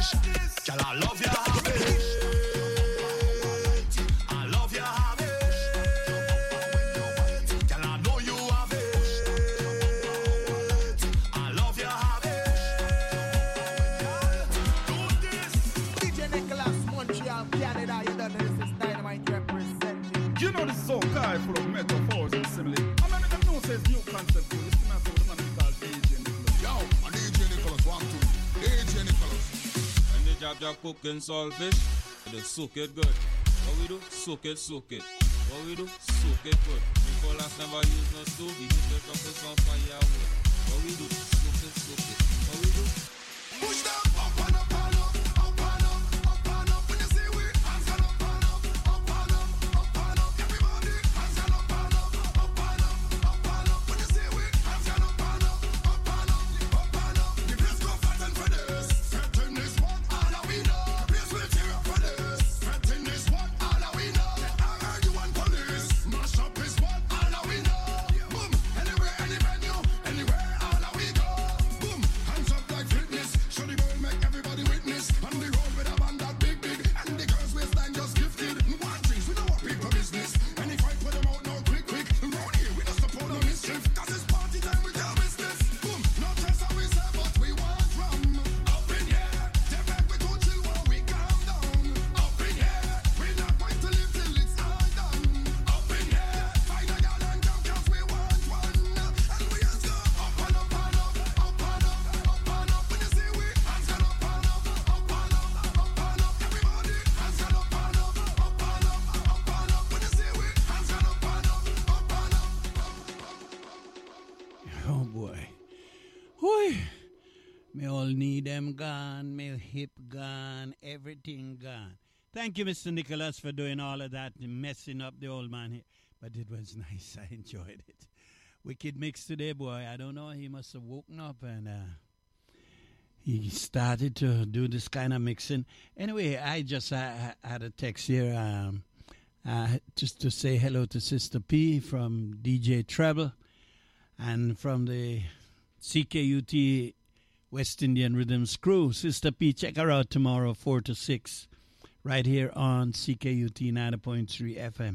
habit. Girl, I love your habit. I love your habit. Girl, I know you have it. I love your habit. Do this. DJ Nicholas, Montreal, Canada. You don't know this is Dynamite representing. You know this song guy full of metaphors and simile. I mean, them know says new concept. This is not what the man is called DJ Nicholas. Yo, I'm DJ Nicholas, 1, 2. DJ Nicholas. And the job cooking saltfish, they soak it good. What we do? Soak it. What we do? Soak it good. Before last never use no stove, we heat it up with some firewood. What we do? Soak it. What we do? Push them up and up and up, up and up, up and up. When you see we hands and up and up, up and up, up and up. Everybody hands and up and up, up and up, up and up. When you see we hands and up and up, up and up, up and up. The place go fat and for this. Fat in this one, all that we know. The place will tear up for this. Fat in this one, all that we know. I heard you want police. Mash up is one, all that we know. Boom, anywhere, any venue, anywhere, all that we go. Boom, hands up like fitness. Show the world, make everybody witness. On the road with a band that big, and the girls waistline just gifted. One things, we know what people business. And if I put them out now, quick. Round here, we don't support no mischief. Cause it's party time with your business. Boom, no trust how we say, but we want from. Up in here, they beg we to chill while we calm down. Up in here, we not going to live till it's all done. Up in here, find a girl and come cause we want one. And we just go up and up and up, up and up, up and up. When you see we hands and up and up, up and up, up and up. Everybody hands and up and up, up and up, up and up. When you see we hands and up and up, up and up. Oh boy. Whoo. Me all knee them gone, me hip gone, everything gone. Thank you, Mr. Nicholas, for doing all of that and messing up the old man here. But it was nice. I enjoyed it. Wicked mix today, boy. I don't know. He must have woken up and he started to do this kind of mixing. Anyway, I just had a text here just to say hello to Sister P from DJ Treble and from the CKUT West Indian Rhythms crew. Sister P, check her out tomorrow, 4 to 6, right here on CKUT 90.3 FM.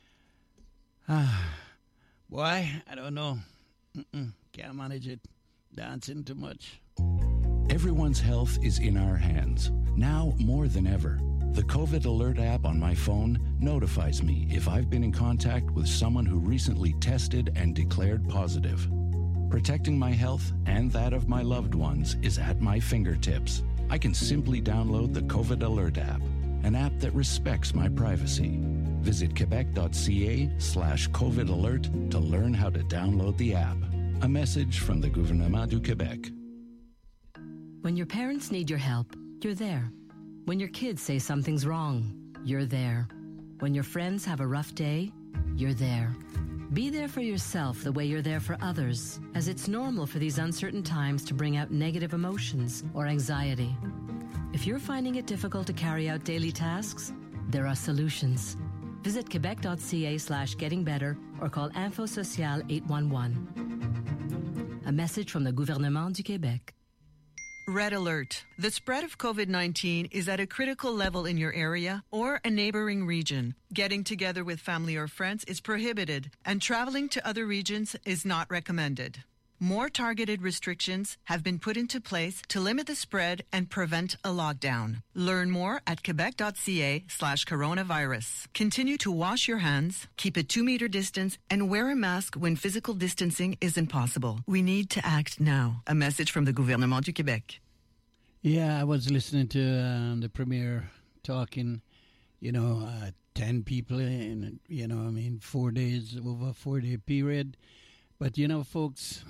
Boy, I don't know. Can't manage it. Dancing too much. Everyone's health is in our hands, now more than ever. The COVID Alert app on my phone notifies me if I've been in contact with someone who recently tested and declared positive. Protecting my health and that of my loved ones is at my fingertips. I can simply download the COVID Alert app, an app that respects my privacy. Visit quebec.ca/COVID Alert to learn how to download the app. A message from the Gouvernement du Québec. When your parents need your help, you're there. When your kids say something's wrong, you're there. When your friends have a rough day, you're there. Be there for yourself the way you're there for others, as it's normal for these uncertain times to bring out negative emotions or anxiety. If you're finding it difficult to carry out daily tasks, there are solutions. Visit quebec.ca/gettingbetter or call Info Social 811. A message from the Gouvernement du Québec. Red alert. The spread of COVID-19 is at a critical level in your area or a neighboring region. Getting together with family or friends is prohibited, and traveling to other regions is not recommended. More targeted restrictions have been put into place to limit the spread and prevent a lockdown. Learn more at quebec.ca/coronavirus. Continue to wash your hands, keep a 2-meter distance, and wear a mask when physical distancing isn't possible. We need to act now. A message from the Gouvernement du Québec. Yeah, I was listening to the Premier talking, 10 people in, 4 days, over a 4-day period. But, folks,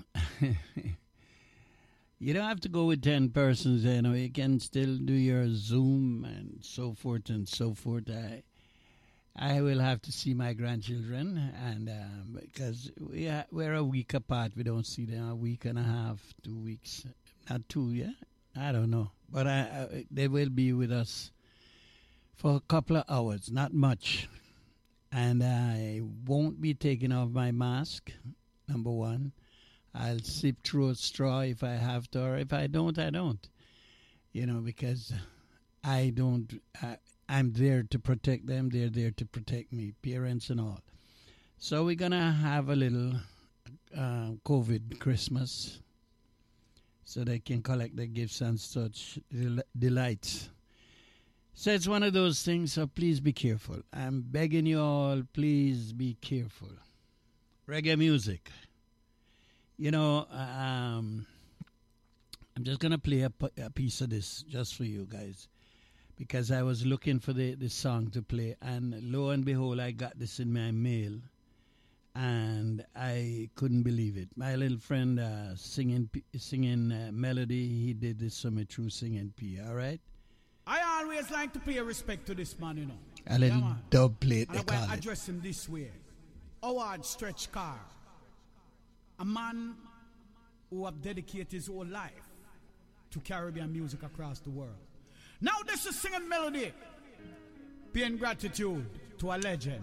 you don't have to go with 10 persons. You can still do your Zoom and so forth and so forth. I will have to see my grandchildren, and because we're a week apart. We don't see them a week and a half, 2 weeks. Not 2, yeah? I don't know. But they will be with us for a couple of hours, not much. And I won't be taking off my mask. Number one, I'll sip through a straw if I have to, or if I don't, I don't. because I don't, I'm there to protect them. They're there to protect me, parents and all. So we're going to have a little COVID Christmas so they can collect their gifts and such delights. So it's one of those things, so please be careful. I'm begging you all, please be careful. Reggae music. I'm just going to play a piece of this just for you guys because I was looking for the song to play, and lo and behold, I got this in my mail, and I couldn't believe it. My little friend singing melody, he did this for me through Singing P, all right? I always like to pay respect to this man, A little dub plate, they And call I it. address him this way. Howard Stretch Carr, a man who have dedicated his whole life to Caribbean music across the world. Now this is Singing Melody, paying gratitude to a legend.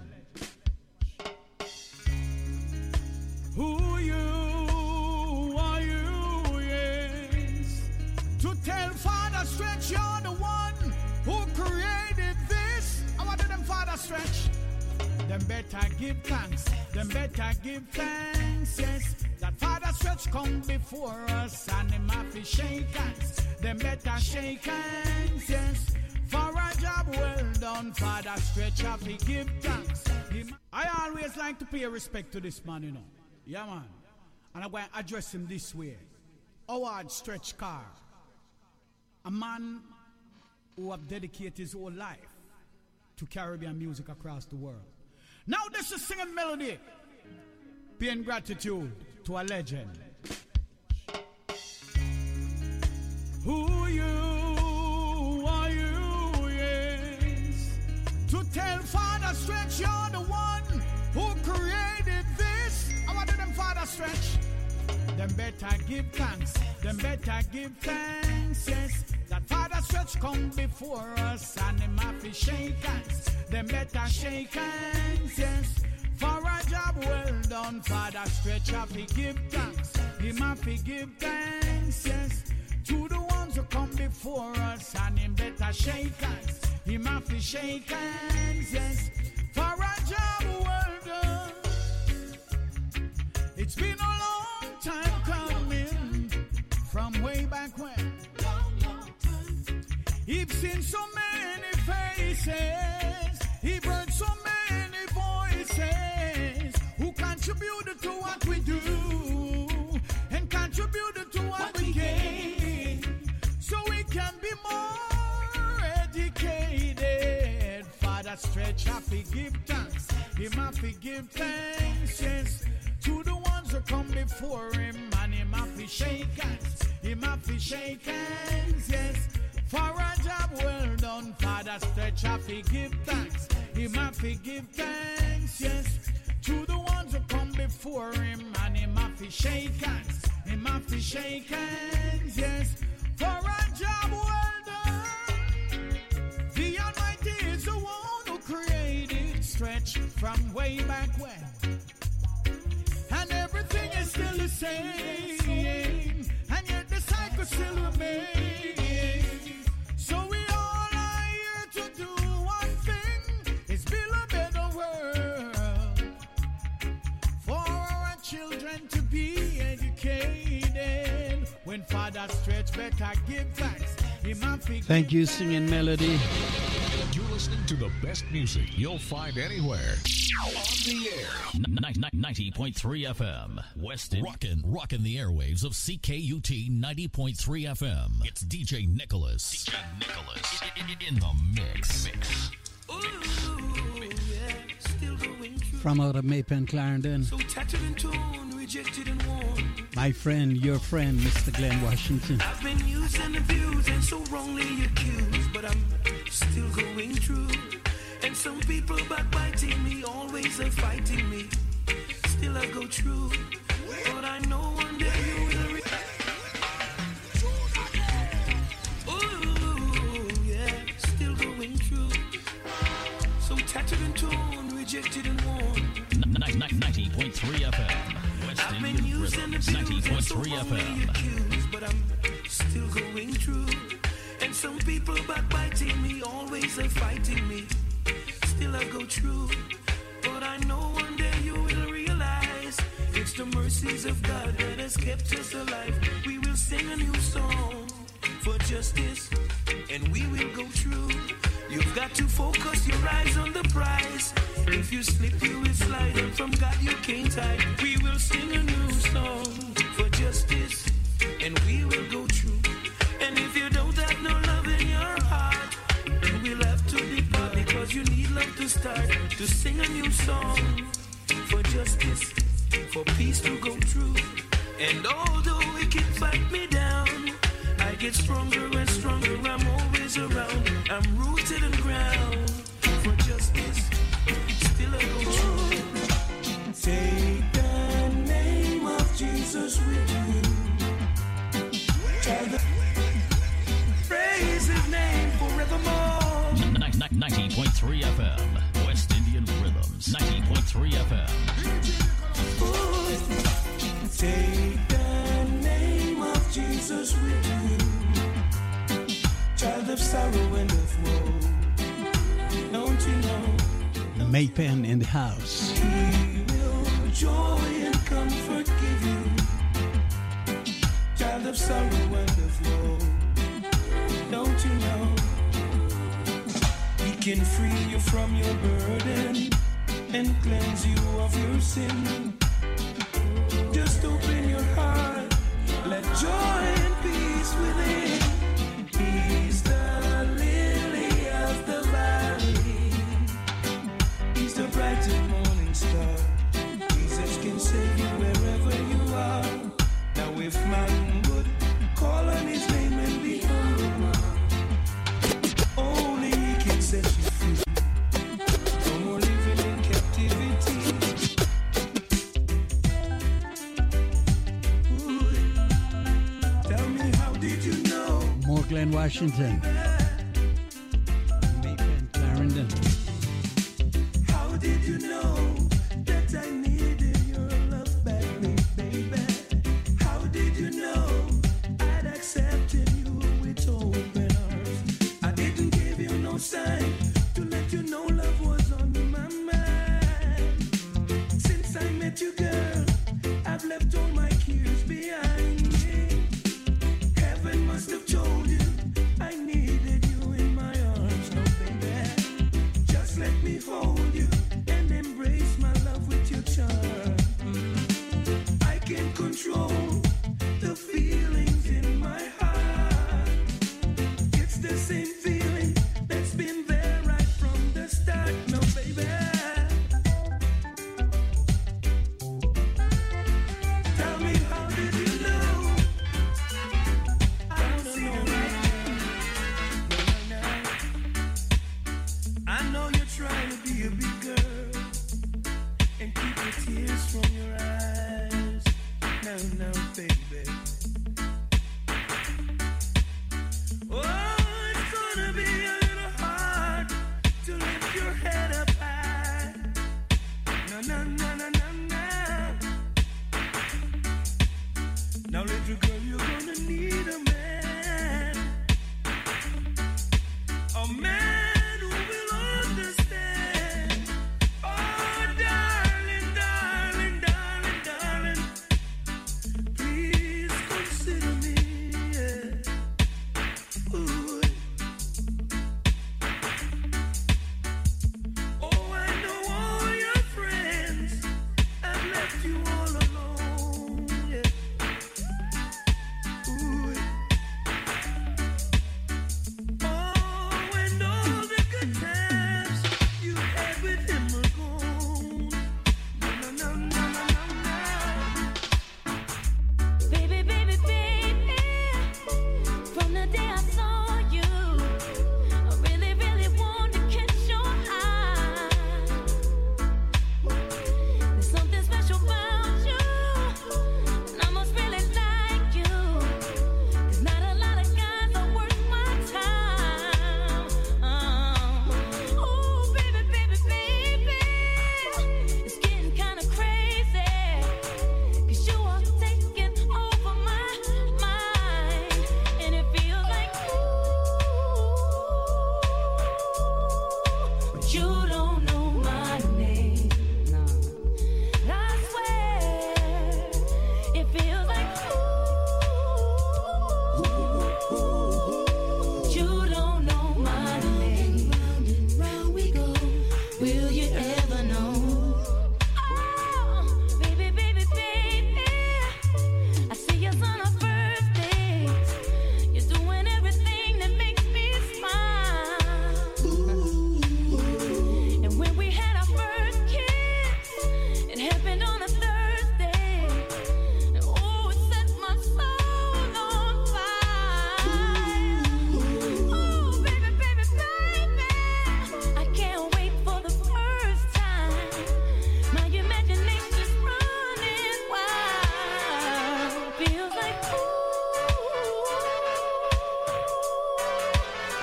Who are you, yes, to tell Father Stretch you're the one who created this. I wanted them Father Stretch. Them better give thanks. Them better give thanks, yes. That Father Stretch come before us and him have to shake hands. Them better shake hands, yes. For a job well done, Father Stretch have to give thanks. I always like to pay respect to this man, Yeah, man. And I'm going to address him this way. Howard Stretch Carr, a man who have dedicated his whole life to Caribbean music across the world. Now this is Singing Melody, paying gratitude to a legend. Who are you, yes, to tell Father Stretch you're the one who created this. I wanted them Father Stretch. Them better give thanks. Them better give thanks, yes. That Father Stretch come before us and him have to shake hands. Them better shake hands, yes. For a job well done, Father Stretch have to give thanks. Him have to give thanks, yes. To the ones who come before us and him better shake hands. Him have to shake hands, yes. For a job well done. It's been a long time coming from way back when. He's seen so many faces. He brought so many voices who contributed to what we do and contributed to what we gain, so we can be more educated. Father Stretch have to give thanks. Him have to give thanks, yes, to the ones who come before him, and him have to shake hands. Him have to shake hands, yes. For a job well done, Father Stretch have to give thanks. Him have to give thanks, yes, to the ones who come before him, and him have to shake hands. Him have to shake hands, yes, for a job well done. The Almighty is the one who created Stretch from way back when, and everything is still the same, and yet the cycle still remains. So we all are here to do one thing, is build a better world for our children to be educated. When Father Stretch better give thanks. Thank you, Singing Melody. You're listening to the best music you'll find anywhere. On the air. 90.3 FM. Weston. Rockin' the airwaves of CKUT 90.3 FM. It's DJ Nicholas. In the mix. From out of Maypen, Clarendon. So tattered and torn, rejected and worn. My friend, your friend, Mr. Glenn Washington. I've been used and abused and so wrongly accused, but I'm still going through. And some people backbiting me, always are fighting me. Still I go through, but I know one day you will. Ooh, yeah, still going through. So tattered and torn, rejected and worn. 90.3 FM. I've been used and abused and so wrongly accused, but I'm still going through. And some people backbiting me, always are fighting me. Still I go through, but I know one day you will realize it's the mercies of God that has kept us alive. We will sing a new song for justice, and we will go through. You've got to focus your eyes on the prize. If you slip, you will slide, and from God you can't hide. We will sing a new song for justice, and we will go through. And if you don't have no love in your heart, you will have to depart, because you need love to start to sing a new song for justice, for peace to go through. And although it can fight me down, I get stronger and stronger. I'm always around. I'm rooted and ground for justice. Still I go through. Take the name of Jesus with you. Praise his name forevermore. 90.3 FM, West Indian Rhythms. 90.3 FM. Take the name of Jesus with you. Child of sorrow and of woe. Don't you know? Maypen in the house. He will joy and comfort give you. Child of sorrow and of woe. Don't you know? He can free you from your burden and cleanse you of your sin. Just open your heart, let joy and peace within. He's the lily of the valley. He's the bright and morning star. Jesus can save you wherever you are. Now if man would call on his name and be humble, only he can set you free. No more living in captivity. Tell me, how did you know? More Glen Washington. Maypen Clarendon. How did you know that I needed your love back, baby? How did you know I'd accepted you with open arms? I didn't give you no sign to let you know love was on my mind. Since I met you, girl, I've left all my cares behind me. Heaven must have told you I needed you in my arms, no baby. Just let me hold you and embrace my love with your charm. I can control the feelings in my heart. It's the same feeling that's been there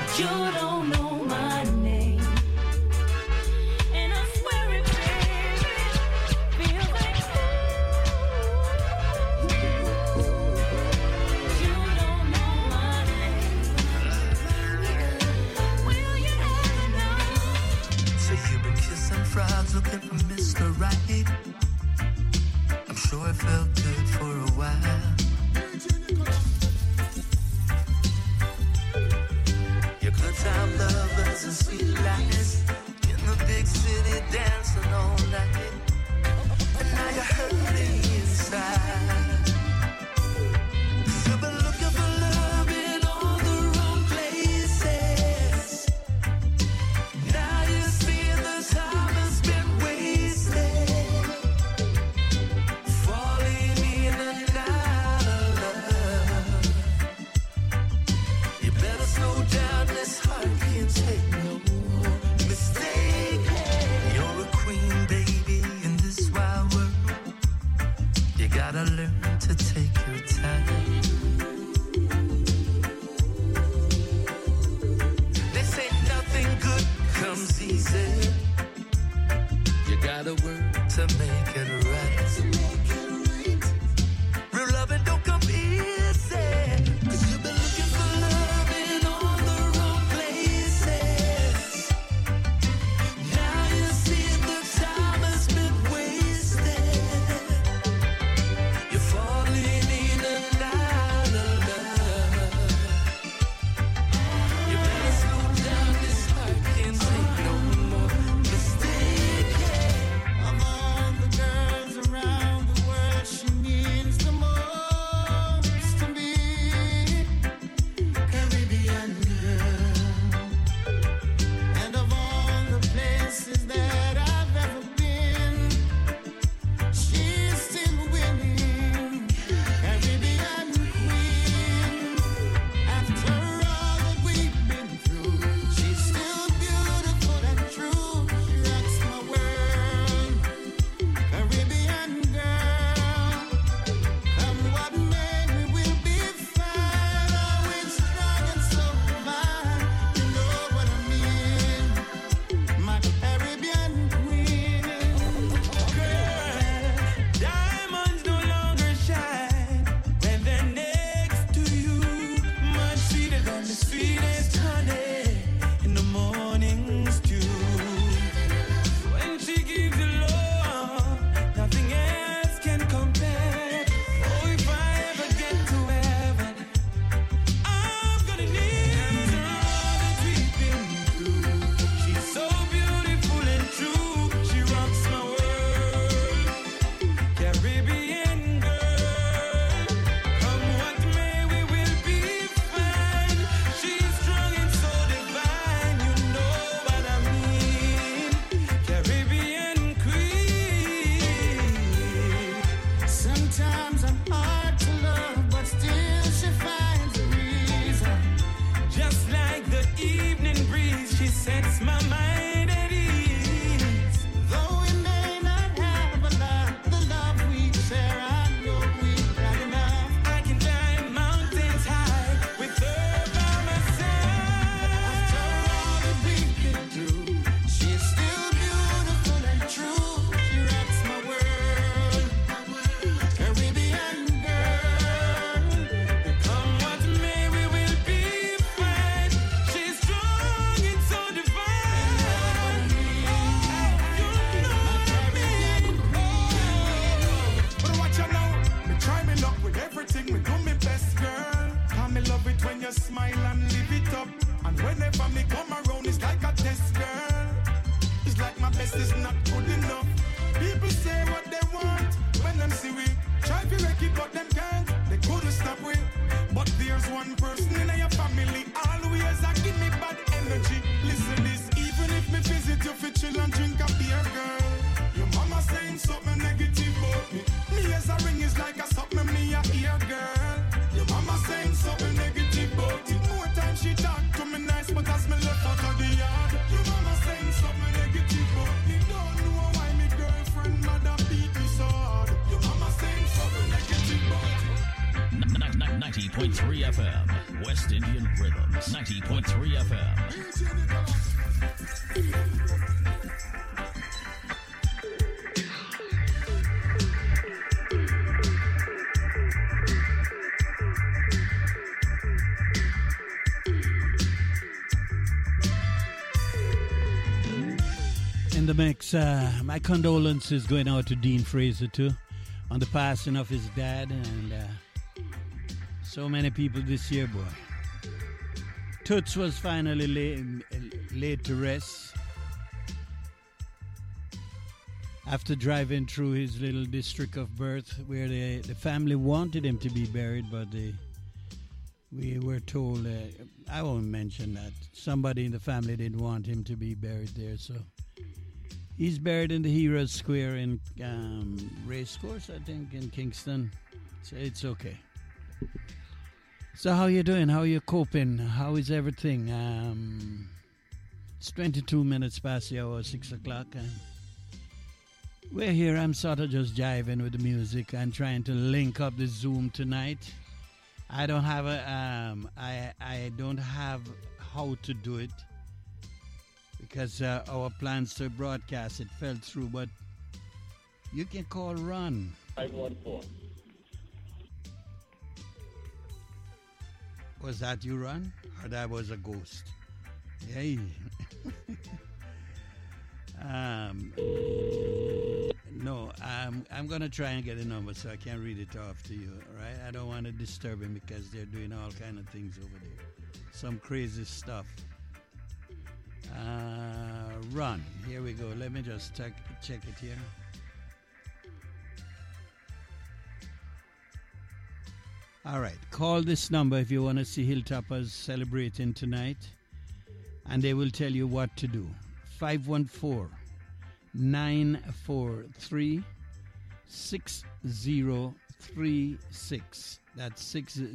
You don't know my name. And I swear it, baby, feels like you don't know my name. Will you ever know? So you've been kissing frogs looking for Mr. Right. I'm sure it felt good for a while. Your good time lovers and sweet lies in the big city dancing all night. And now you're hurting inside. You've been looking for love in all the wrong places. Now you see the time has been wasted. Falling in and out of love. You better slow down, this heart can't take no more mistake. You're a queen, baby, in this wild world. You gotta learn to take your time. They say nothing good comes easy. You gotta work to make it right. Real loving don't come easy. 'Cause you've been looking for love in all the wrong places. Now you see the time has been wasted. You're falling in and out of love. You better slow down, this heart can't take no more mistake. Of all the girls around the world, she means the most to me. Caribbean girl. And of all the places that I've ever been, she's still winning. Caribbean queen. After all that we've been through, she's still beautiful and true. She rocks my world. Caribbean girl, come what may, we will be fine. Always strong and so fine. You know what I mean? My Caribbean queen. Girl, diamonds no longer shine when they're next to you. Much sweeter than the sweetest honey in the morning's dew. When she gives you love, nothing else can compare. Oh, if I ever get to heaven, I'm gonna need her. All that we've been through, she's so beautiful and true. She rocks my world. Caribbean girl, come what may, we will be fine. She's strong and so divine, you know what I mean. Caribbean queen. Sometimes I'm hard to love, but still she finds a reason. Just like the evening breeze, she sets my mind at ease. Though we may not have a lot, the love we share, I know we've got enough. I can climb mountains high with her by my side. After all that we've been through, she's still beautiful and true. She rocks my world. Caribbean girl. Come what may, we will be fine. She's strong and so divine. You know what I mean. But watch out now, me try me luck with everything, me do me best, girl. Cause me love it when you smile and live it up. And whenever me come around, it's like a test, girl. It's like my best is not good enough. People say what they want when them see we try to wreck it, but them can't. They couldn't stop we. But there's one person in your family always a give me bad energy. Listen this, even if me visit you for chill and drink a beer, girl. Your mama saying something negative about me. Me as a ring is like a something me a ear, girl. Your mama saying something negative about it. More time she talk to me nice, but as me left out of the yard. Your mama saying something negative about me. Don't know why me girlfriend mother beat me so hard. Your mama saying something negative about it. 90.3 FM, West West Indian Rhythms, 90.3 FM. In the mix, my condolences going out to Dean Fraser too on the passing of his dad, and so many people this year, boy. Toots was finally laid to rest after driving through his little district of birth where the family wanted him to be buried, but we were told, I won't mention that, somebody in the family didn't want him to be buried there, so he's buried in the Heroes Square in Racecourse, I think, in Kingston. So it's okay. So how you doing? How you coping? How is everything? It's 22 minutes past the hour, 6 o'clock. And we're here. I'm sort of just jiving with the music and trying to link up the Zoom tonight. I don't have I don't have how to do it, because our plans to broadcast it fell through, but you can call Ron. 514. Was that you, Ron? Or that was a ghost? Yay. No, I'm going to try and get a number so I can read it off to you, all right? I don't want to disturb him because they're doing all kind of things over there. Some crazy stuff. Run. Here we go. Let me just check it here. All right. Call this number if you want to see Hilltoppers celebrating tonight, and they will tell you what to do. 514-943-6036. That's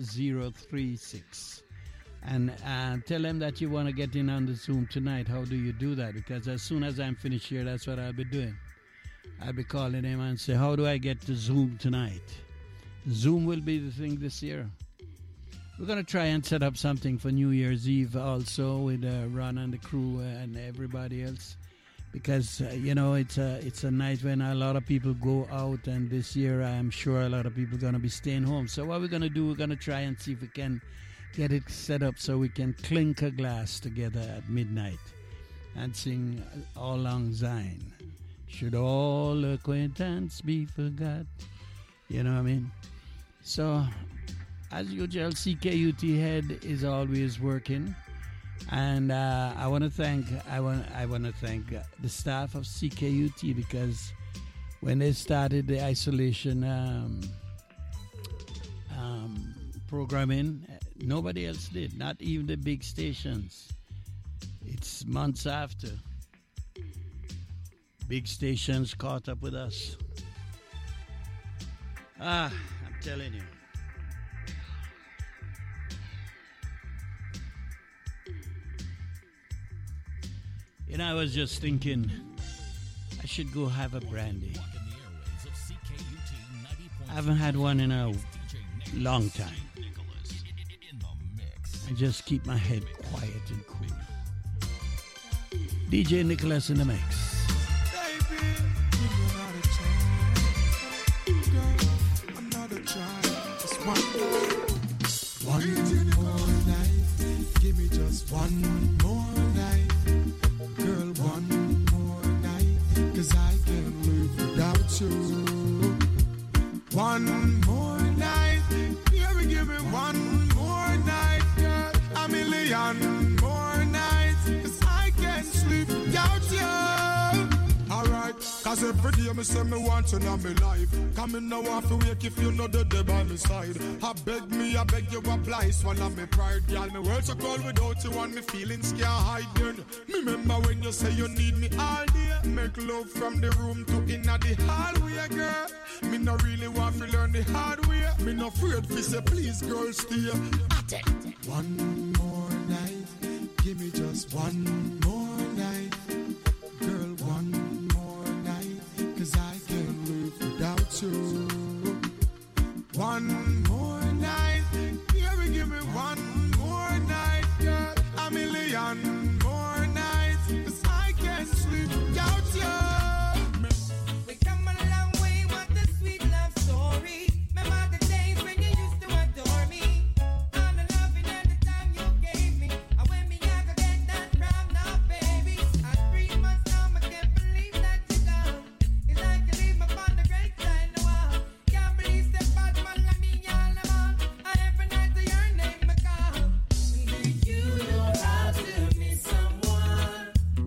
6036. And tell them that you want to get in on the Zoom tonight. How do you do that? Because as soon as I'm finished here, that's what I'll be doing. I'll be calling them and say, how do I get to Zoom tonight? Zoom will be the thing this year. We're going to try and set up something for New Year's Eve also with Ron and the crew and everybody else. Because, it's a night when a lot of people go out. And this year, I'm sure a lot of people are going to be staying home. So what we're going to do, we're going to try and see if we can get it set up so we can clink a glass together at midnight and sing All Lang Syne. Should all acquaintance be forgot? You know what I mean? So, as usual, CKUT head is always working, and I want to thank the staff of CKUT, because when they started the isolation programming, nobody else did, not even the big stations. It's months after big stations caught up with us. I'm telling you. I was just thinking I should go have a brandy. I haven't had one in a long time. I just keep my head quiet and cool. DJ Nicholas in the mix. Baby, give me another chance. Just one more night. Give me just one more night. Girl, one more night. 'Cause I can't live without you. One more night. Give me one more night, girl. A million more nights. 'Cause I can't sleep without you. Alright, 'cause every day me say me want you in my life. Come in now off to wake if you know the day by my side. I beg you apply, swallow me pride. Girl, me world so cold without you and me feelings can't hide. Girl, me remember when you say you need me all day. Make love from the room to inna the hallway, girl. Me no really want to learn the hard way. Me no afraid to say please, girl, stay. One more night, give me just one more night. Girl, one more night, 'cause I can't live without you. One more night, give me one more one more night, 'cause I can't sleep without you. We come a long way, what a sweet love story. Remember the days when you used to adore me. All the loving and the time you gave me. And when me I go get that from now, baby. At 3 months now, I can't believe that you gone. It's like you leave me on the great side of the wall. Can't believe that bad man like me all alone. And every night to your name I call. Do you know how to miss someone?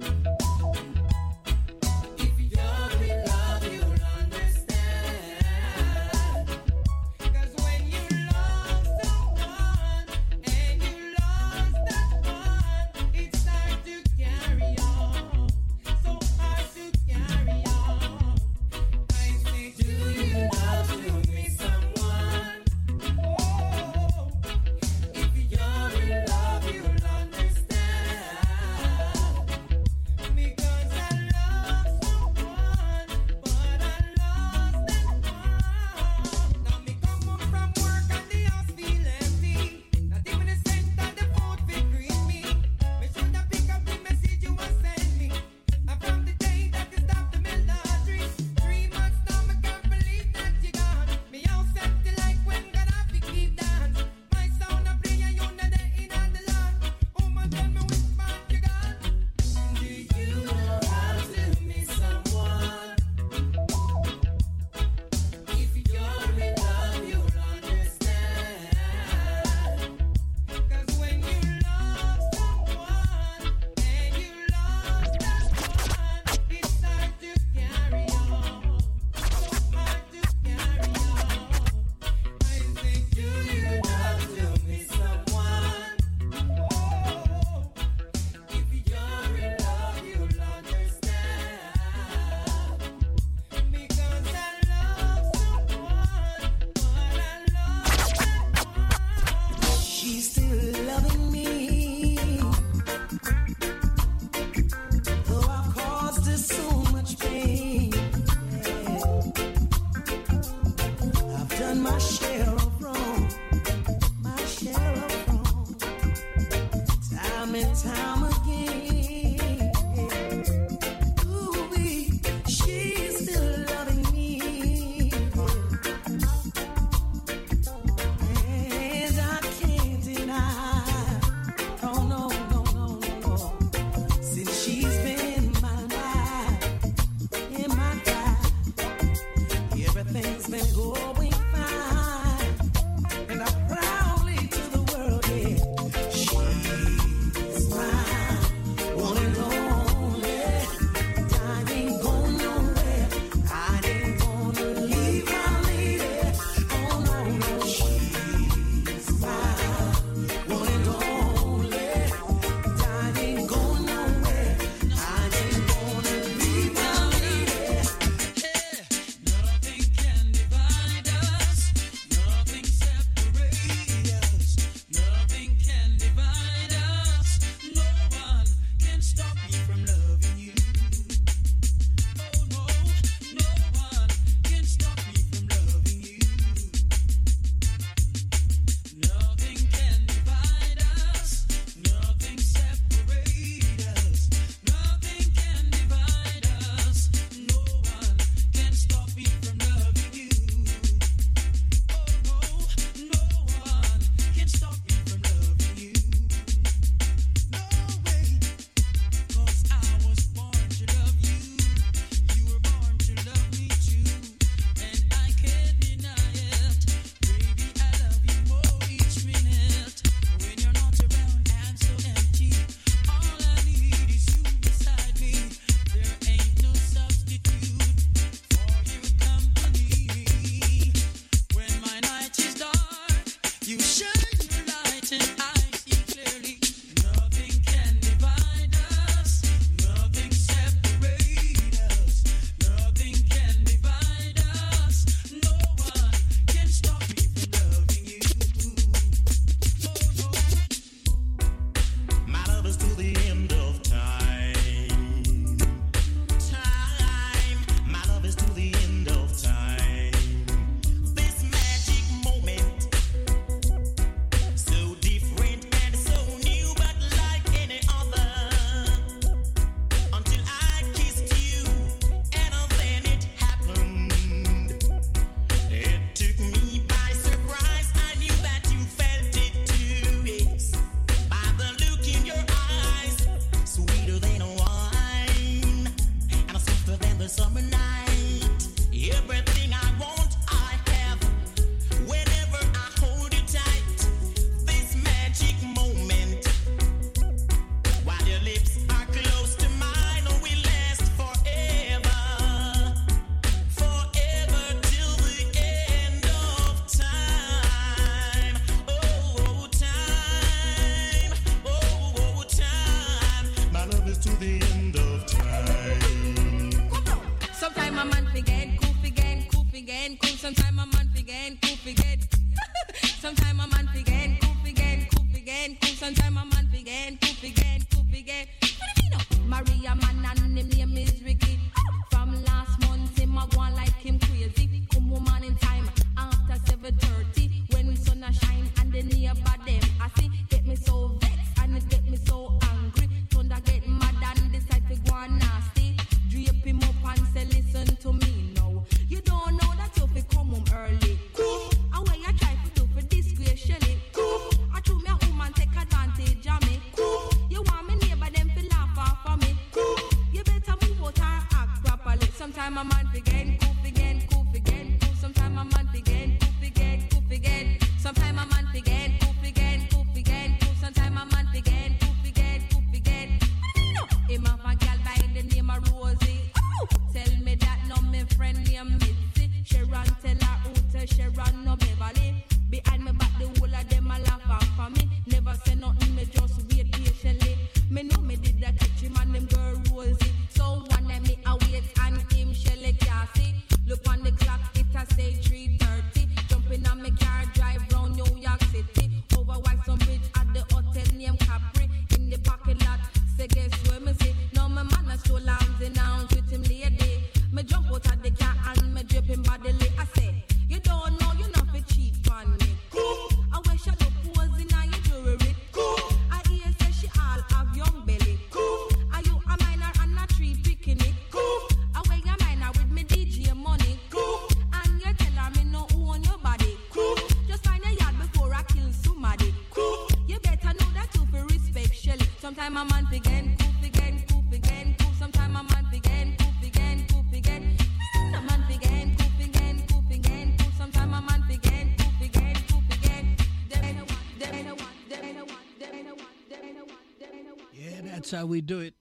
If you're in love, you'll understand. 'Cause when you love someone and you lost that one, it's hard to carry on. So hard to carry on. I say, do you love to miss someone? Oh, if you're in love, you'll understand. Because I love someone, but I lost that one. Now me come home from work and the house feel empty. Not even the scent of the food will greet me. Me shoulda pick up the message you was sent me. And from the day that you stopped the melody, 3 months now me can't believe that you gone. Me house empty like when Gaddafi keep dance. My sound a play and you not there in on the land. Woman tell me which part you got. Do you know how to miss someone? If you're in love, you'll understand. 'Cause when you love someone and you lost that one, it's hard to carry on. So hard to carry on. I think, do you love to miss someone? Oh, if you're in love, you'll understand. Because I love someone, but I lost that one. She's still loving me, though I've caused her so much pain. I've done my share of wrong, my share of wrong, time and time again. Ooh-wee, she's still loving me, and I can't deny. Oh no, no, no, no. Since she's been in my life, everything's been going fine, and I proudly to the world, yeah. She's mine, one and only. I ain't going nowhere. I ain't gonna leave my lady. Oh no, no. She's mine, one and only. I ain't going nowhere. I ain't gonna leave my lady. Nothing can divide us, nothing separate us, nothing can divide us. No one can stop me from loving you. Oh no, no one can stop me from loving you. Nothing can divide us, nothing separate us, nothing can divide us. No one can stop me from loving you. Oh no, no one can stop me from loving you. No way, 'cause I was born to love you. You were born to love me too, and I can't deny it. Baby, I love you more each minute. When you're not around, I'm so empty. All I need is you beside me. There ain't no substitute for your company. When my night is dark, you shine your light and I see clearly. Nothing can divide us, nothing separate us, nothing can divide us. No one can stop me from loving you. Oh no. My love is to the end of time. My love is to the end of time. This magic moment, so different and so new, but like any other. marry a man and him name is Ricky. From last month, him a go on like him crazy. Come woman in time after 7:30 when sun a shine and the neighbor them I see get me so vexed and it get me so angry. Thunder get mad and decide to go on nasty. Drape him up and say listen to me now. You don't know that you fi come home early. And when you try to do for disgrace Shelly, I told me a woman take advantage of me. You want me neighbor them fi laugh off of me. You better move out and act properly. Sometime a man again, goof again, goof again, goof. Sometime a man again, goof again, goof again. Sometime a man again, goof again, goof again, goof. Sometime a man again, goof again, goof again. Him have a girl by the name of Rosie. Tell me that no me friend named Mitzi. Sharon tell her who tell Sharon no Beverly. Behind me back the whole of them a laugh off for me. Never say nothing, me just wait patiently. Me know me did that catch him and them girl Rosie. So one day me a wait and him Shelly Cassie. Look on the clock, it a say 3:30. Jumping on me car, drive round New York City. Over Whitestone Bridge at the hotel named Capri. In the parking lot, say guess where me sit. Now my man a stroll arms in arms with him lady. Me jump out of the car and me drip him bodily. I say, you don't know you not fi cheat on me. I wear shadow posing on your jewelry. I hear say she all have young belly. Are you a minor and a tree picking it? I wear your minor with me DJ money. And you tell her me no own your body. Just find a yard before I kill somebody. You better know that you fi respect Shelly. Sometime a man again, goof again, goof again, goof. Sometime a man again, goof again, goof again. A man again, goof again, goof again, goof. Sometime a man again, goof again, goof again. Yeah, that's how we do it.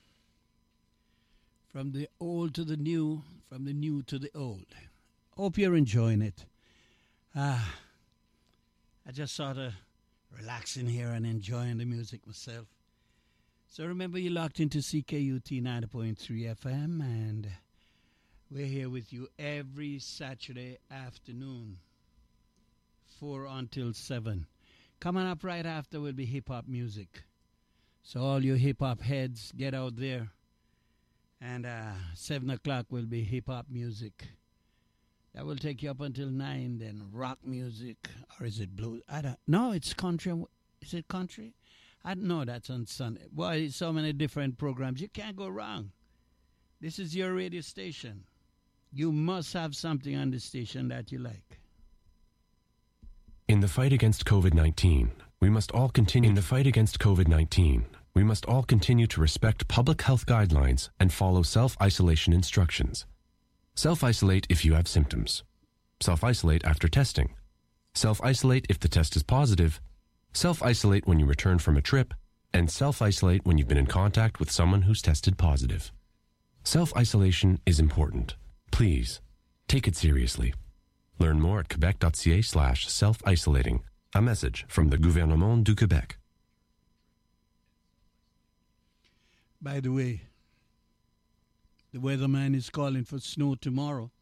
From the old to the new, from the new to the old. Hope you're enjoying it. I just sort of relaxing here and enjoying the music myself. So remember, you're locked into CKUT 90.3 FM, and we're here with you every Saturday afternoon, 4 until 7. Coming up right after will be hip-hop music. So all you hip-hop heads, get out there. And 7 o'clock will be hip-hop music. That will take you up until 9, then rock music, or is it blues? I don't know. It's country. Is it country? I don't know. That's on Sunday. Boy, so many different programs. You can't go wrong. This is your radio station. You must have something on the station that you like. In the fight against COVID-19, we must all continue to respect public health guidelines and follow self-isolation instructions. Self-isolate if you have symptoms. Self-isolate after testing. Self-isolate if the test is positive. Self-isolate when you return from a trip. And self-isolate when you've been in contact with someone who's tested positive. Self-isolation is important. Please, take it seriously. Learn more at quebec.ca/self-isolating. A message from the Gouvernement du Québec. By the way, the weatherman is calling for snow tomorrow.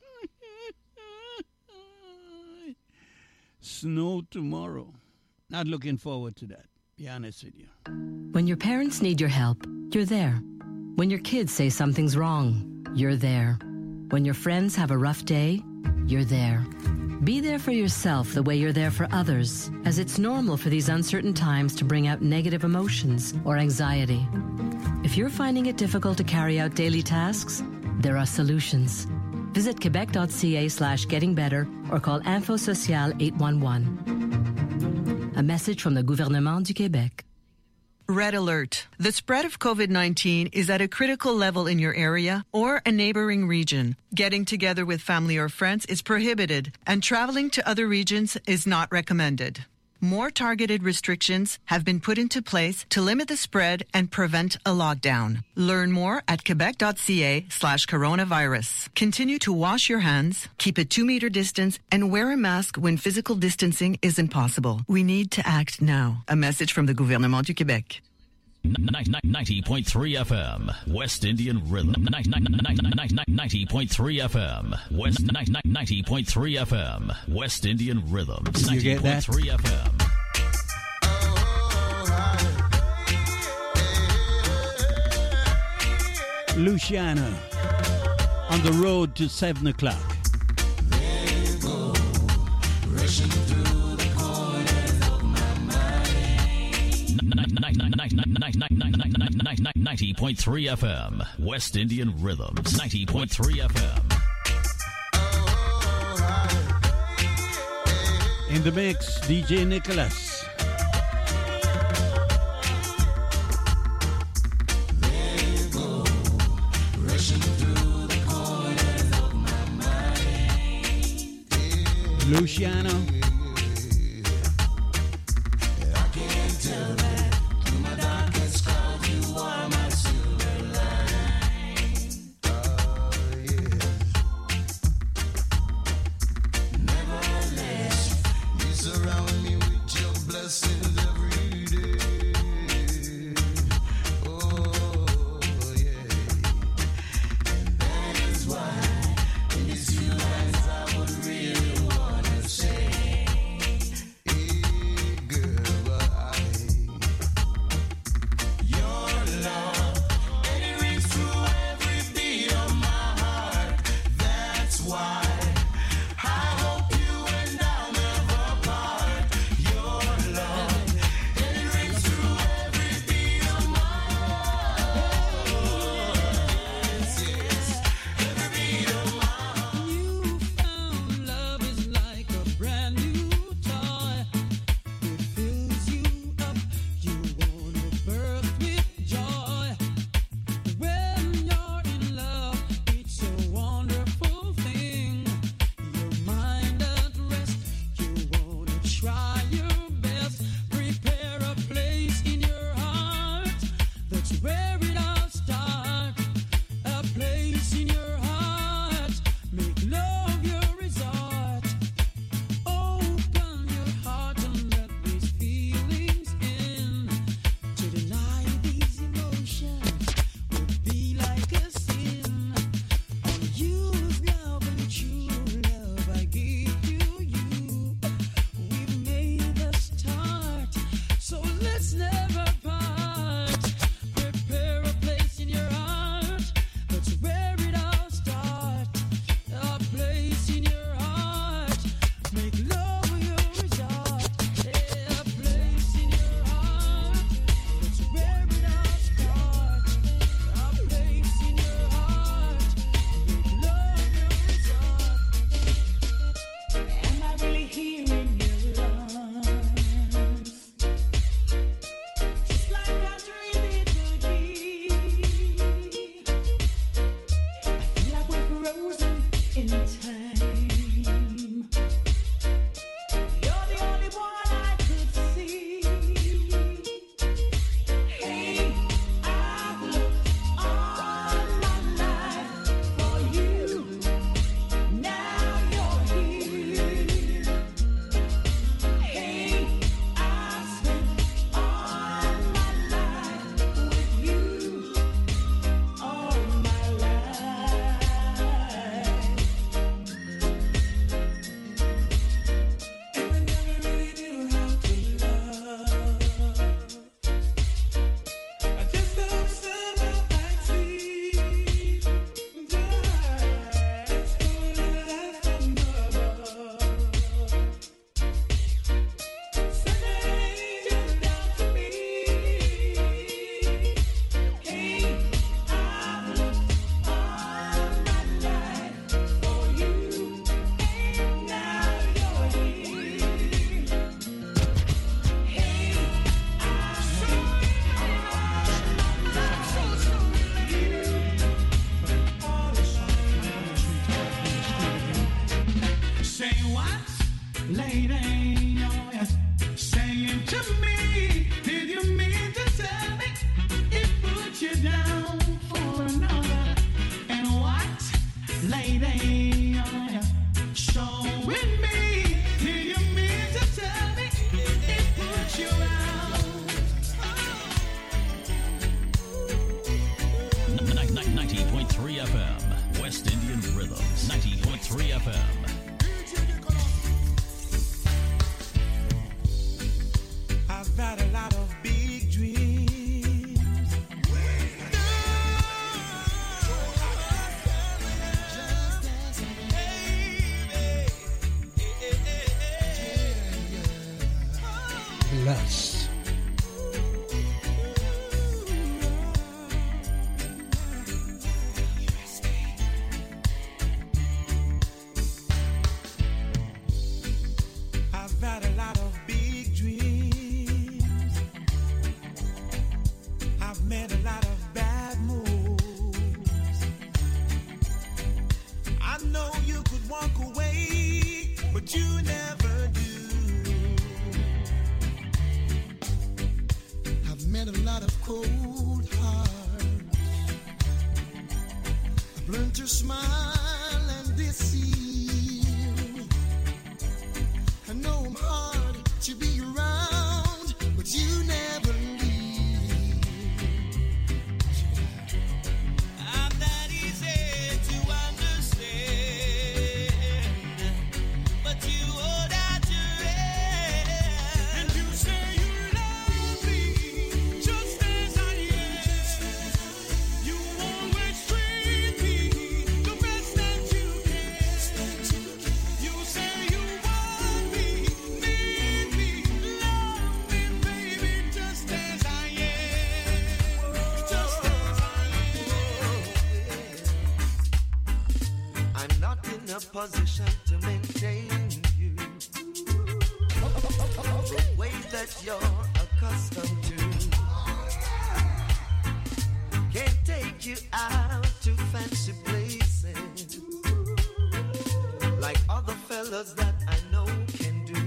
Snow tomorrow. Not looking forward to that, be honest with you. When your parents need your help, you're there. When your kids say something's wrong, you're there. When your friends have a rough day, you're there. Be there for yourself the way you're there for others, as it's normal for these uncertain times to bring out negative emotions or anxiety. If you're finding it difficult to carry out daily tasks, there are solutions. Visit quebec.ca/gettingbetter or call Info Social 811. A message from the Gouvernement du Québec. Red alert. The spread of COVID-19 is at a critical level in your area or a neighboring region. Getting together with family or friends is prohibited, and traveling to other regions is not recommended. More targeted restrictions have been put into place to limit the spread and prevent a lockdown. Learn more at quebec.ca/coronavirus. Continue to wash your hands, keep a 2-meter distance, and wear a mask when physical distancing isn't possible. We need to act now. A message from the Gouvernement du Québec. 90.3 FM, West Indian Rhythm. 90.3 FM, West 90.3 FM, West Indian Rhythm. 90.3 FM. Luciano on the road to 7 o'clock. They go rushing through the corners of my mind. 90.3 FM, West Indian Rhythms. 90.3 FM. In the mix, DJ Nicholas. Luciano. I can't tell that through my darkest clouds you are my silver line. Nevertheless, you surround me with your blessings every day. Oh yeah, and that is why in these few lines I would really wanna say, hey girl, your love, and it rings through every beat of my heart. That's why I hope you and I'll never part. Your love, and it rings through every beat of my heart. Yes, every beat of my heart. Newfound love is like a brand new toy. It fills you up, you wanna burst with joy. When you're in love, it's a wonderful thing. Your mind at rest, you wanna try your best. Prepare a place in your heart, that's where it all starts. A place in your heart, make love your resort. Open your heart and let these feelings in. To deny these emotions would be like a sin. All you is love and true love I give to you. We've made the start, so let's never part. Prepare a place in your heart, that's where it all starts. A place in your heart, make love your resort. A place in your heart, that's where it all starts. A place in your heart, make love your resort. Am I really hearing your lungs? Just like I dreamed it would be. I feel like we're frozen in time. You're the only one I could see. Hey, I've looked all my life for you. Now you're here. Hey, I've spent all my life with you. All my life. And I never really knew how to love. I just love summer like sweet. Just going in a life from above. Send an angel down to me. Hey, I've looked all my life for you, and now you're here. Hey, I've spent all my life for you. Say what, lady? Oh, yes. Saying to me, did you mean to tell me it put you down for another? And what, lady? Oh, yes. Showing me, did you mean to tell me it put you out? 90.3 FM, West Indian Rhythms. 90.3 FM. I've had a lot of big dreams. learn to smile and deceive. I know I'm hard to be around, but you never leave. I'm not easy to understand, but you hold out your hand, and you say you love me just as I am. You always treat me the best that you can. You say you want me, need me, love me, baby, just as I am. Just as I'm not in a position to maintain you the way that you're accustomed to. Can't take you out to fancy places like other fellas that I know can do.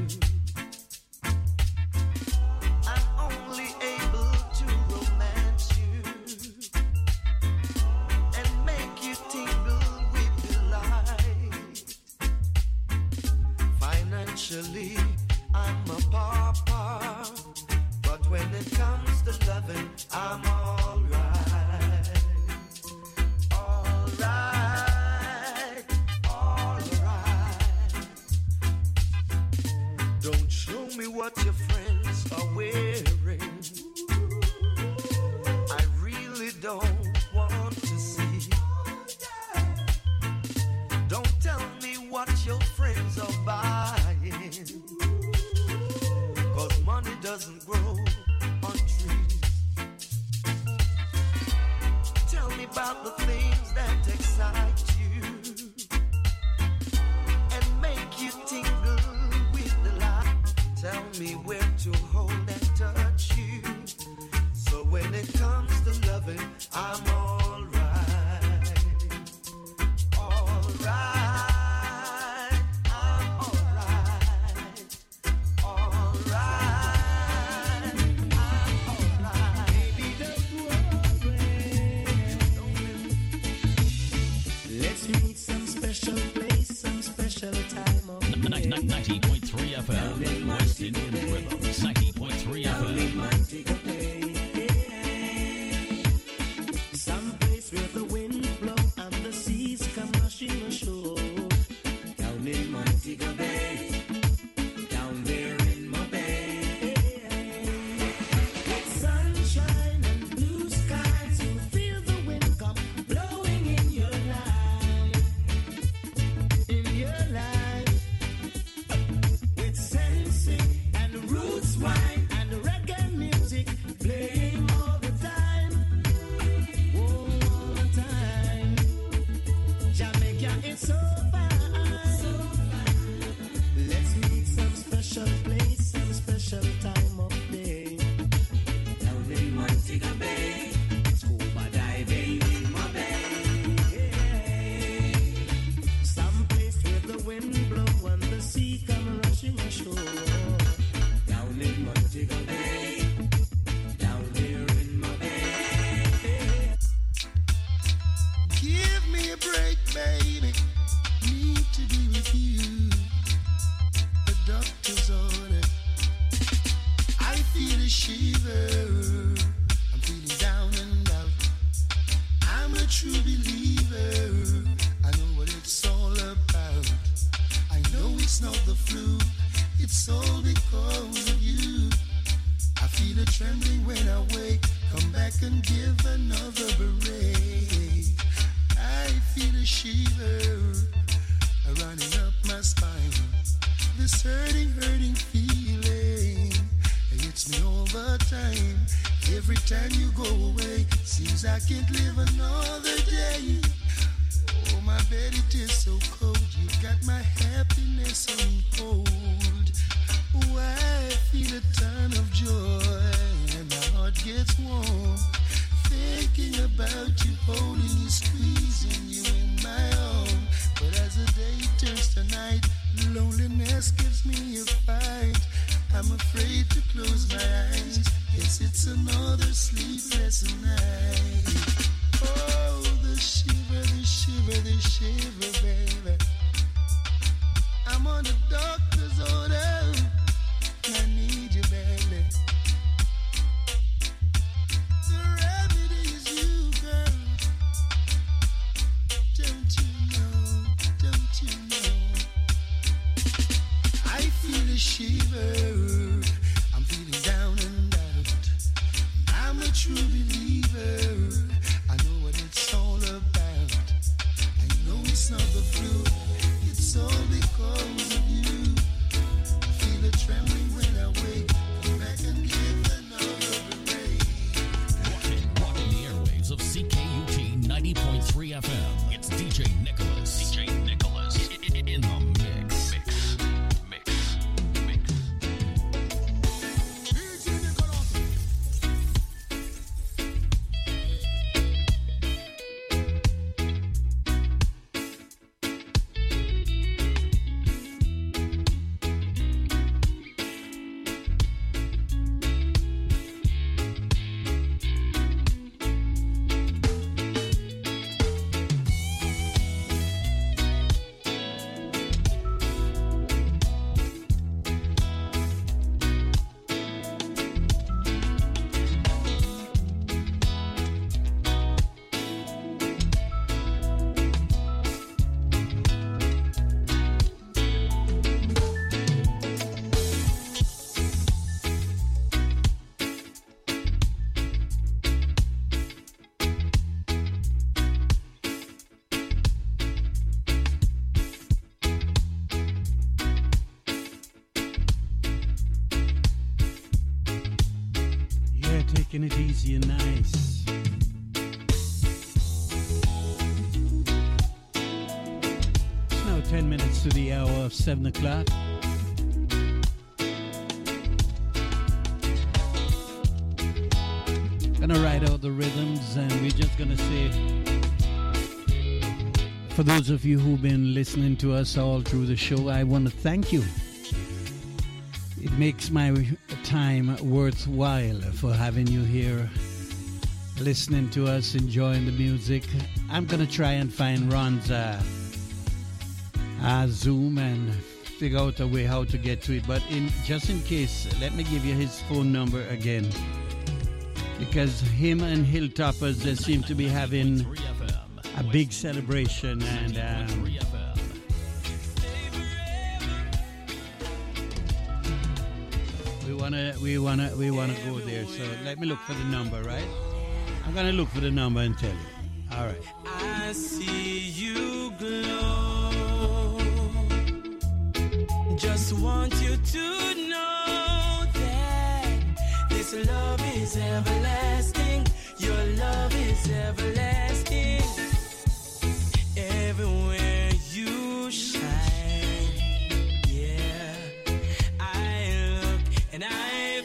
I'm only able to romance you and make you tingle with delight. Financially, I'm a pauper, but when it comes to loving, I'm alright. Alright, alright. Don't show me what your friends are wearing. I really don't want to see. Don't tell me what your friends are buying, 'cause money doesn't grow on trees. Tell me about the things that excite you and make you tingle with delight. Tell me where to hold and touch you, so when it comes to loving, I'm alright. Alright, I'm alright. Alright, I'm alright. Baby, don't worry. Let's meet some special place, some special time of day. 90.3 FM, West Indian Rhythm. 90.3 FM. Some place where the wind blow and the seas come rushing ashore. Down in Montego Bay, down there in Mobay. With sunshine and blue skies, you feel the wind come blowing in your life. In your life. With sensing and roots wine and reggae music playing all the time. All the time. Jamaica is so fine. Let's meet some special place, some special time of day. Down in Montego Bay, scuba diving in Mobay. Some place where the wind blow and the sea come rushing ashore. Down in Montego Bay, down there in Mobay. Give me a break, baby. Need to be with you. The doctor's order. I feel a shiver. I'm feeling down and out. I'm a true believer. I know what it's all about. I know it's not the flu. It's all because of you. I feel a trembling when I wake. Come back and give another break. I feel a shiver running up my spine. This hurting feeling hits me all the time. Every time you go away, seems I can't live another day. Oh, my bed, it is so cold. You got my happiness on hold. Oh, I feel a ton of joy, and my heart gets warm. Thinking about you, holding you, squeezing you in my arm. But as the day turns to night, loneliness gives me a fight. I'm afraid to close my eyes. Yes, it's another sleepless night. Oh, the shiver, CKUT 90.3 FM. It's DJ Nicholas. DJ Nicholas in the mix. Taking it easy and nice. It's now 10 minutes to the hour of 7 o'clock. Gonna write out the rhythms and we're just gonna say, for those of you who've been listening to us all through the show, I want to thank you. It makes my time worthwhile for having you here, listening to us, enjoying the music. I'm going to try and find Ron's Zoom and figure out a way how to get to it. But just in case, let me give you his phone number again. Because him and Hilltoppers, they seem to be having a big celebration, and we wanna go there. So let me look for the number, right? I'm gonna look for the number and tell you. All right. I see you glow. Just want you to know that this love is everlasting. Your love is everlasting. Everywhere you shine, yeah, I look and I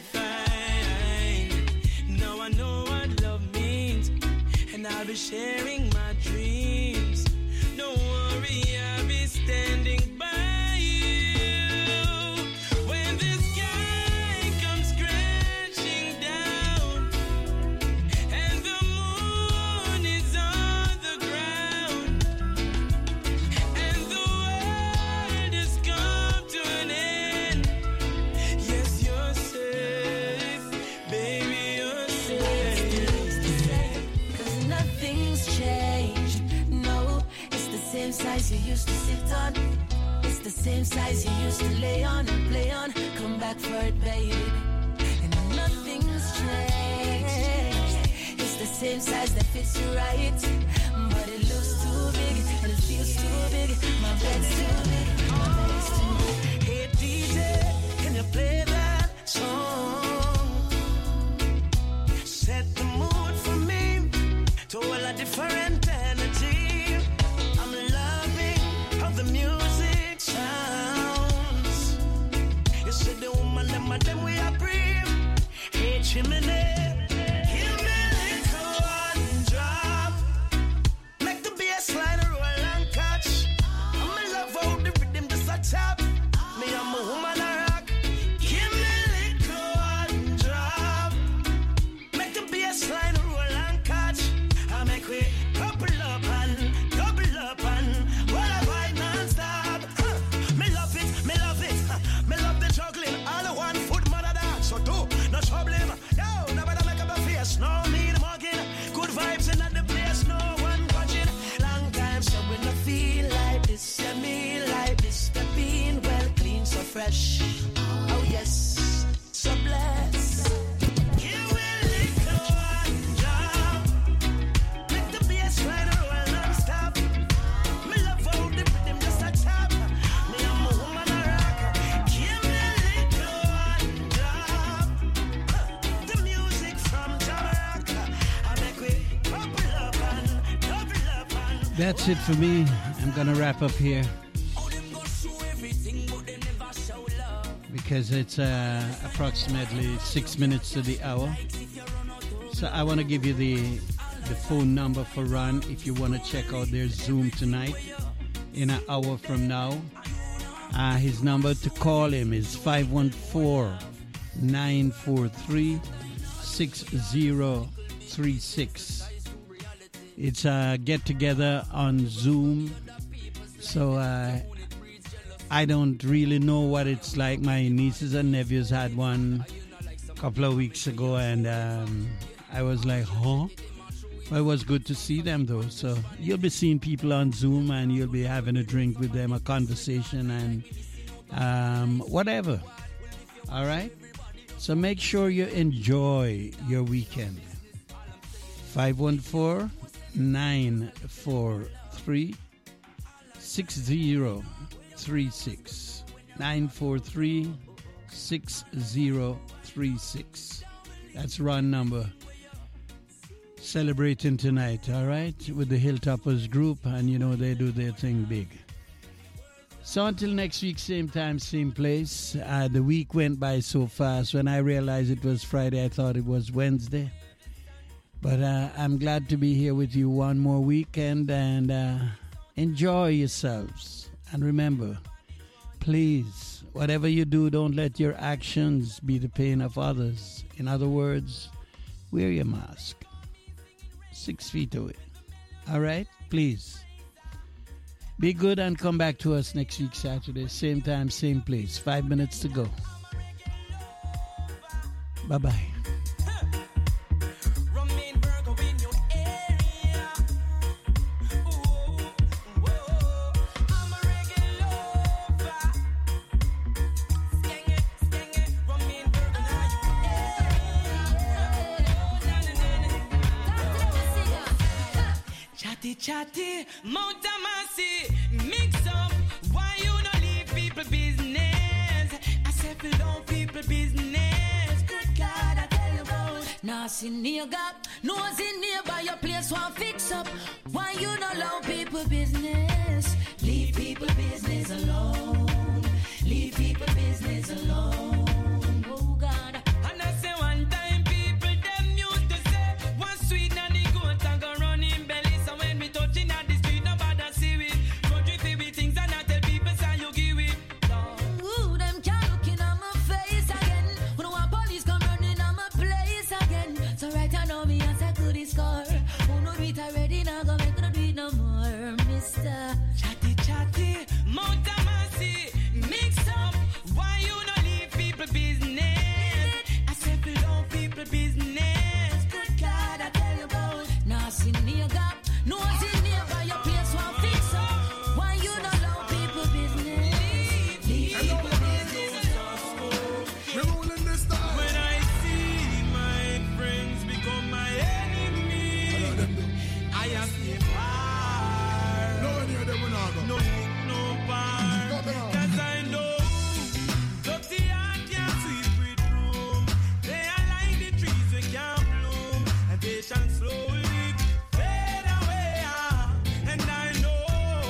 find. Now I know what love means, and I'll be sharing my dreams. Don't worry, I'll be standing by you. When the sky comes crashing down and the moon is on the ground and the world has come to an end, yes, you're safe, baby, you're safe. 'Cause nothing's changed. No, it's the same size you used to sit on. It's the same size you used to lay on and play on. Come back for it, baby. And nothing's changed. It's the same size that fits you right. But it looks too big and it feels too big. My bed's too big. My bed's too big. Hey DJ, can you play that song? Set the mood for me to all a different energy. I'm loving how the music sounds. You see the woman, them we are brave. Hey chimney, give me a little one drop. Make the bass line roll and catch. I'm in love how the rhythm just a tap. Me I'm a woman a rock. Give me a little one drop. Make the bass line roll and catch. I make we couple up and what I find non-stop. Me love it, me love it. Me love the juggling. All the one foot mother dance. So do no trouble. Yo, nobody make up a face. No need mugging. Good vibes in the place. No one watching. Long time so we no feel like this. Yeah, me like this. Step in well clean, so fresh. Oh yes, so blessed. Give me a little one drop. Make the bass line roll non-stop. Me love how the rhythm just a tap. Me I'm a woman a rock. Give me a little one drop. The music from Jamaica. I make we couple up That's it for me. I'm gonna wrap up here because it's approximately 6 minutes to the hour. So I want to give you the phone number for Ron if you want to check out their Zoom tonight in an hour from now. His number to call him is 514-943-6036. It's a get-together on Zoom. So I don't really know what it's like. My nieces and nephews had one a couple of weeks ago, and I was like, huh? Well, it was good to see them, though. So you'll be seeing people on Zoom, and you'll be having a drink with them, a conversation, and whatever. All right? So make sure you enjoy your weekend. 514-943-6036. 943-6036. That's Ron number. Celebrating tonight, all right, with the Hilltoppers group, and you know they do their thing big. So until next week, same time, same place. The week went by so fast. When I realized it was Friday, I thought it was Wednesday. But I'm glad to be here with you one more weekend, and enjoy yourselves. And remember, please, whatever you do, don't let your actions be the pain of others. In other words, wear your mask 6 feet away. All right? Please. Be good and come back to us next week, Saturday. Same time, same place. 5 minutes to go. Bye-bye. Chatty, Mount Damasi, mix up. Why you don't leave people business? I said, don't people business. Good God, I tell you about. Nah, see nigga, nose in nearby your place one fix up. Why you don't allow people business? Leave people business alone. Leave people business alone. Oh God. And I say one time people them used to say, one sweet and the goat and go run in belly. So when we touching at the street, nobody see it. Country feel with things and I tell people say you give it. Ooh, them can't look in on my face again. When one police come running on my place again. So right now me answer to the score. Who know it already now go make no do it no more, mister. Chatty, Mount Damasi, mix up. Why you don't leave people business? I said don't people business. Good God, I tell you about. Nah, see nigga, nose in nearby your place one fix up. Why you don't allow people business? Leave people business alone. We're rolling this time. When I see my friends become my enemy, I have to far. No one here, them will not go. No think, no bar. Cause I know dirty heart can't sweep with room. They are like the trees we can't bloom, and they shall slowly fade away. And I know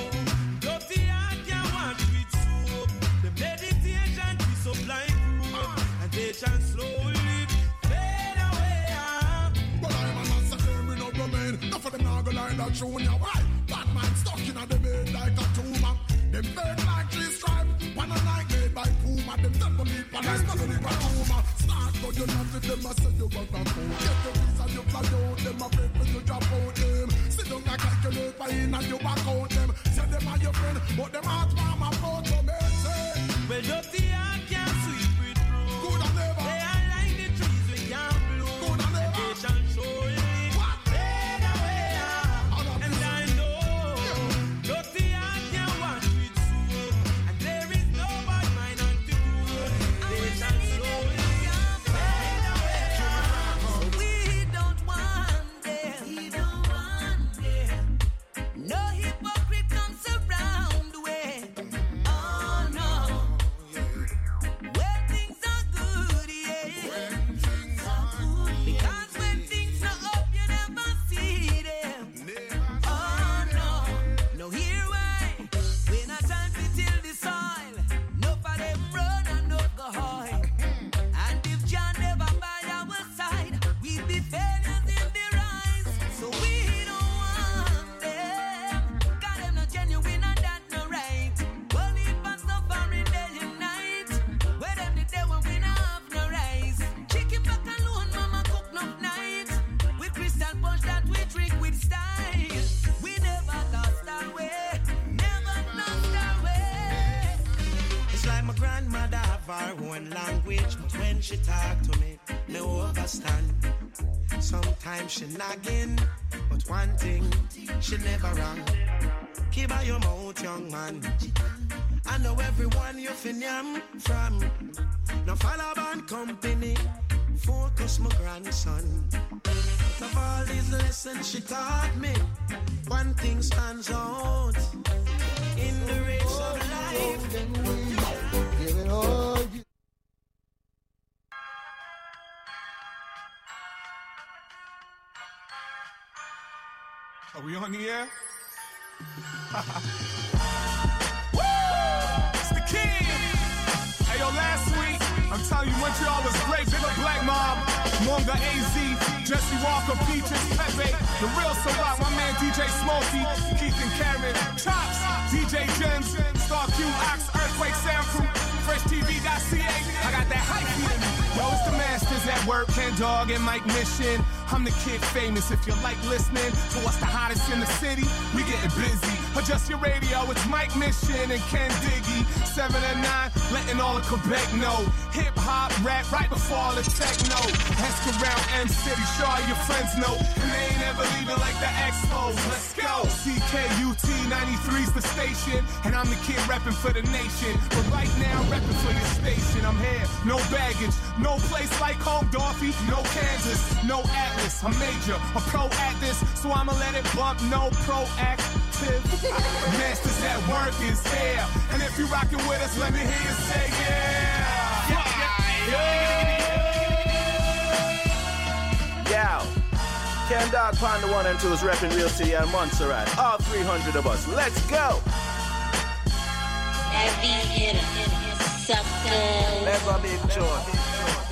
dirty heart can't wash with soap. The meditation is so blind proof, and they shall slowly fade away. But I'm a massacre, me no domain. Enough of them now go like that junior. Why? Bad man stuck in the bed like a tumor. Them fake like tree stripe. One a night made by Puma. Them don't believe but I still believe a tumor. Start but you not with them. I say you work on phone. Get the visa you fly out. Them a break when you drop out them. Sit down and calculate by in and you back out them. Say them are your friend, but them heart mama approach to me. Say, well, dirty heart can't sweep with room. Good and never. They are like the trees we can't bloom. Good and never. They shall surely fade away. And I know dirty heart can't wash with soap, and there is no bad mind unto good. They shall slowly fade away. We don't want them. We don't want them. No hypocrite comes around with. Oh no. have our own language, but when she talk to me, me understand. Sometimes she nagging, but one thing, she never wrong. Keep out your mouth, young man. I know everyone you finyam from. No follow band company, focus my grandson. Of all these lessons she taught me, one thing stands out. In the race of life, give it all. Are we on the air? Woo! It's the king! Hey, yo, last week, I'm telling you, Montreal was great. Big up Black Mob, Monga AZ, Jesse Walker, Peaches, Pepe, The Real Sarat, my man DJ Smokey, Keith and Karen, Chops, DJ Gems, Star Q, Ox, Earthquake, Sound Crew, FreshTV.ca. I got that hype in me. Yo, it's the masters at work, Ken Dog and Mike Mission. I'm the kid famous. If you like listening to what's the hottest in the city, we getting busy. Adjust your radio, it's Mike Mission and Ken Diggy. 7 and 9, letting all of Quebec know. Hip hop, rap, right before all the techno. Ask around M City, sure all your friends know. And they ain't ever leaving like the Expos. Let's go. CKUT 93's the station, and I'm the kid repping for the nation. But right now, repping for your station. I'm here, no baggage, no place like home, Dorothy, no Kansas, no Atlas. I'm major, a pro at this, so I'ma let it bump, no proactive. Masters at work is here, and if you rockin' with us, let me hear you say Yo, Ken Dog Pond, the 1 and 2 is repping Real City and Montserrat. All 300 of us, let's go! Heavy hitter, sucker. Never big joy.